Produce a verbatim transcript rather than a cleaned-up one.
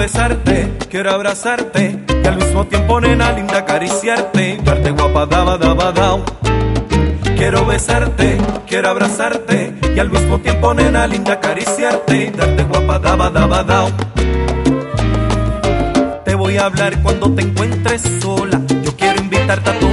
besarte, quiero abrazarte y al mismo tiempo, nena linda, acariciarte y darte guapa daba daba dao. Quiero besarte, quiero abrazarte y al mismo tiempo, nena linda, acariciarte y darte guapa daba daba dao. Te voy a hablar cuando te encuentres sola. Yo quiero invitarte a